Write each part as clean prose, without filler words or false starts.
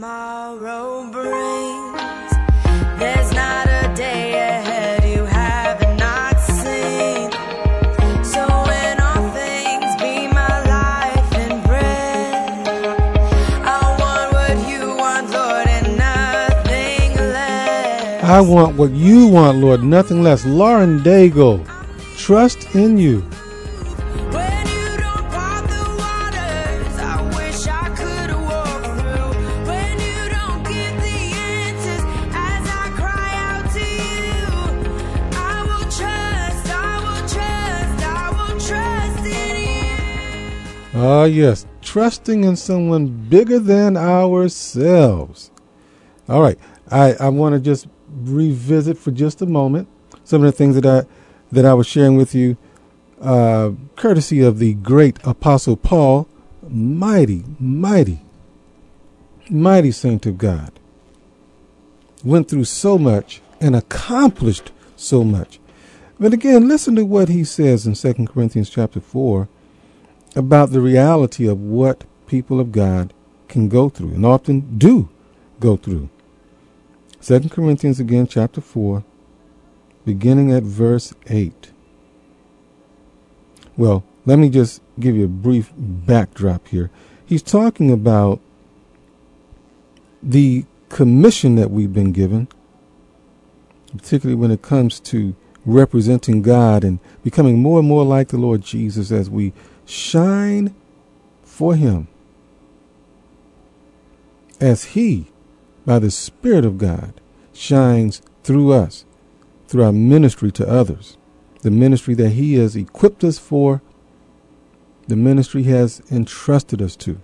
tomorrow brings. There's not a day ahead you have not seen. So in all things be my life and breath. I want what you want, Lord, and nothing less. I want what you want, Lord, nothing less. Lauren Daigle, Trust in You. Ah, yes, trusting in someone bigger than ourselves. All right, I want to just revisit for just a moment some of the things that I was sharing with you, courtesy of the great Apostle Paul, mighty saint of God. Went through so much and accomplished so much. But again, listen to what he says in 2 Corinthians chapter 4 about the reality of what people of God can go through and often do go through. 2 Corinthians again, chapter 4, beginning at verse 8. Well, let me just give you a brief backdrop here. He's talking about the commission that we've been given, particularly when it comes to representing God and becoming more and more like the Lord Jesus as we shine for him, as he, by the Spirit of God, shines through us, through our ministry to others, the ministry that he has equipped us for, the ministry he has entrusted us to.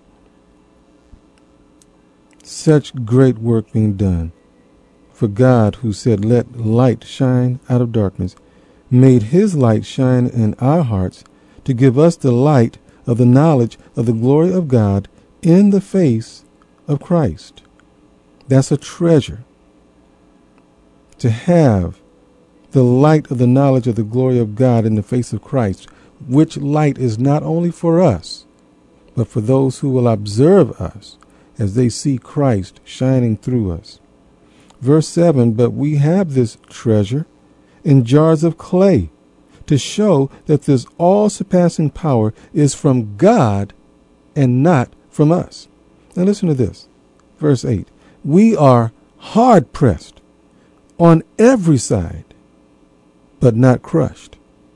Such great work being done for God, who said, "Let light shine out of darkness," made his light shine in our hearts to give us the light of the knowledge of the glory of God in the face of Christ. That's a treasure, to have the light of the knowledge of the glory of God in the face of Christ, which light is not only for us, but for those who will observe us as they see Christ shining through us. Verse 7, but we have this treasure in jars of clay, to show that this all-surpassing power is from God and not from us. Now listen to this. Verse 8. We are hard-pressed on every side, but not crushed.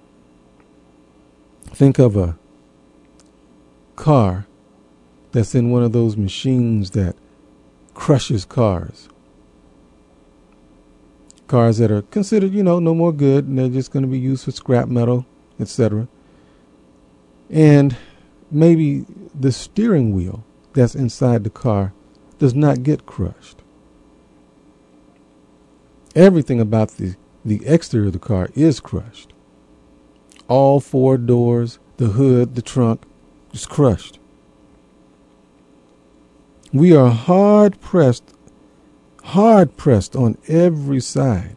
Think of a car that's in one of those machines that crushes cars. Cars that are considered, no more good, and they're just going to be used for scrap metal, etc. And maybe the steering wheel that's inside the car does not get crushed. Everything about the exterior of the car is crushed. All four doors, the hood, the trunk, is crushed. We are hard pressed on every side,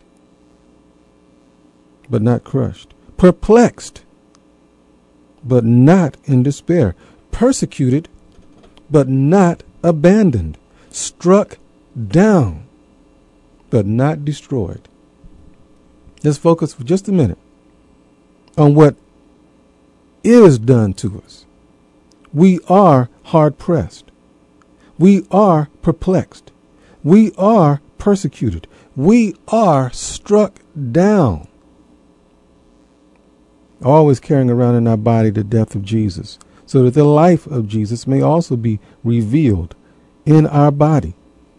but not crushed. Perplexed, but not in despair. Persecuted, but not abandoned. Struck down, but not destroyed. Let's focus for just a minute on what is done to us. We are hard pressed. We are perplexed. We are persecuted. We are struck down. Always carrying around in our body the death of Jesus, so that the life of Jesus may also be revealed in our body.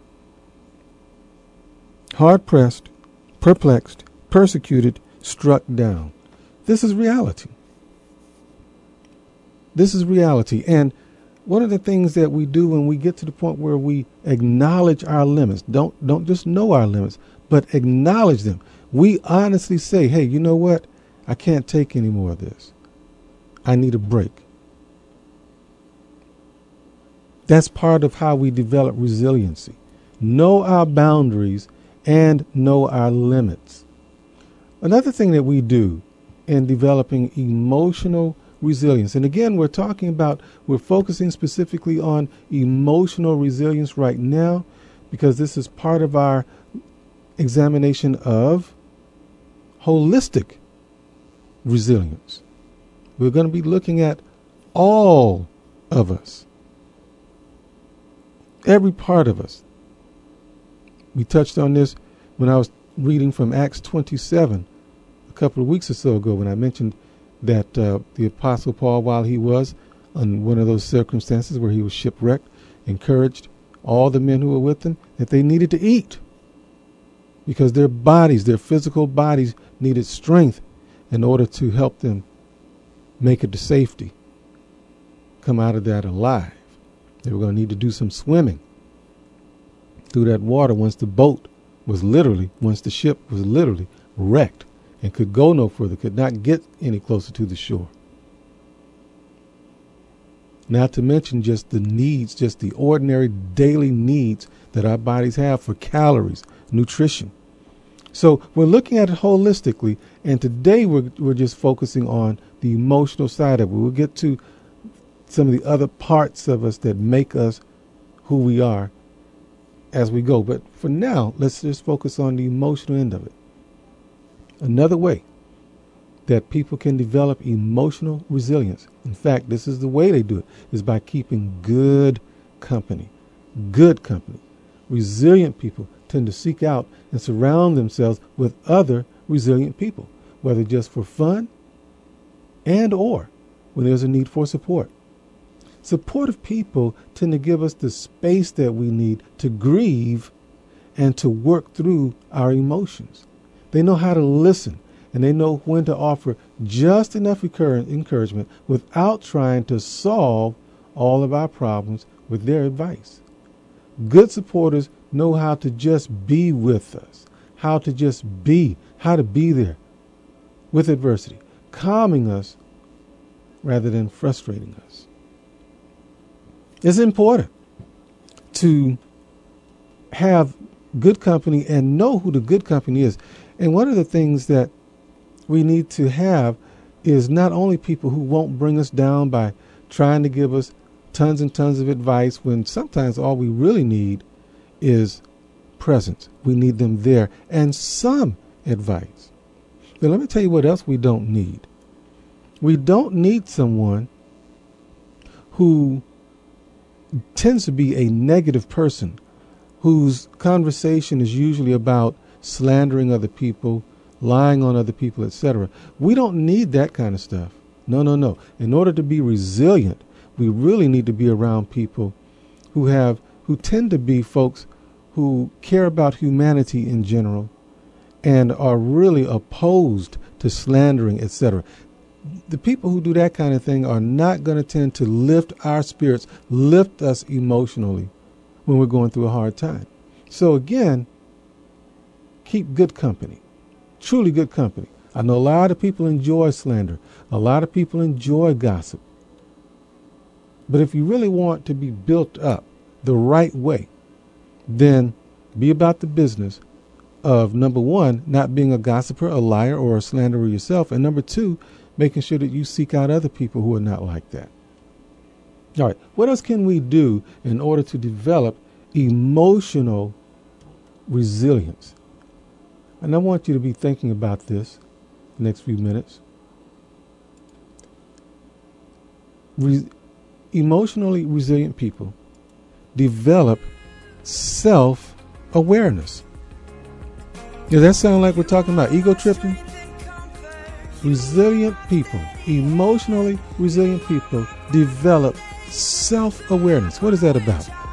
Hard pressed, perplexed, persecuted, struck down. This is reality. This is reality. And one of the things that we do when we get to the point where we acknowledge our limits, don't just know our limits, but acknowledge them. We honestly say, hey, you know what? I can't take any more of this. I need a break. That's part of how we develop resiliency. Know our boundaries and know our limits. Another thing that we do in developing emotional resilience, and again, we're focusing specifically on emotional resilience right now, because this is part of our examination of holistic resilience. We're going to be looking at all of us, every part of us. We touched on this when I was reading from Acts 27 a couple of weeks or so ago, when I mentioned that the Apostle Paul, while he was in one of those circumstances where he was shipwrecked, encouraged all the men who were with him that they needed to eat, because their bodies, their physical bodies, needed strength in order to help them make it to safety, come out of that alive. They were going to need to do some swimming through that water once the ship was literally wrecked and could go no further, could not get any closer to the shore. Not to mention just the needs, just the ordinary daily needs that our bodies have for calories, nutrition. So we're looking at it holistically, and today we're just focusing on the emotional side of it. We'll get to some of the other parts of us that make us who we are as we go. But for now, let's just focus on the emotional end of it. Another way that people can develop emotional resilience, in fact, this is the way they do it, is by keeping good company. Good company. Resilient people tend to seek out and surround themselves with other resilient people, whether just for fun and or when there's a need for support. Supportive people tend to give us the space that we need to grieve and to work through our emotions. They know how to listen, and they know when to offer just enough encouragement without trying to solve all of our problems with their advice. Good supporters know how to just be with us, how to be there with adversity, calming us rather than frustrating us. It's important to have good company and know who the good company is. And one of the things that we need to have is not only people who won't bring us down by trying to give us tons and tons of advice, when sometimes all we really need is presence. We need them there and some advice. But let me tell you what else we don't need. We don't need someone who tends to be a negative person, whose conversation is usually about slandering other people, lying on other people, etc. We don't need that kind of stuff. No. In order to be resilient, we really need to be around people who tend to be folks who care about humanity in general and are really opposed to slandering, etc. The people who do that kind of thing are not going to tend to lift our spirits, lift us emotionally when we're going through a hard time. So again, keep good company, truly good company. I know a lot of people enjoy slander. A lot of people enjoy gossip. But if you really want to be built up the right way, then be about the business of, number one, not being a gossiper, a liar, or a slanderer yourself, and number two, making sure that you seek out other people who are not like that. All right, what else can we do in order to develop emotional resilience? And I want you to be thinking about this the next few minutes. Emotionally resilient people develop self-awareness. Does that sound like we're talking about ego tripping? Resilient people, emotionally resilient people develop self-awareness. What is that about?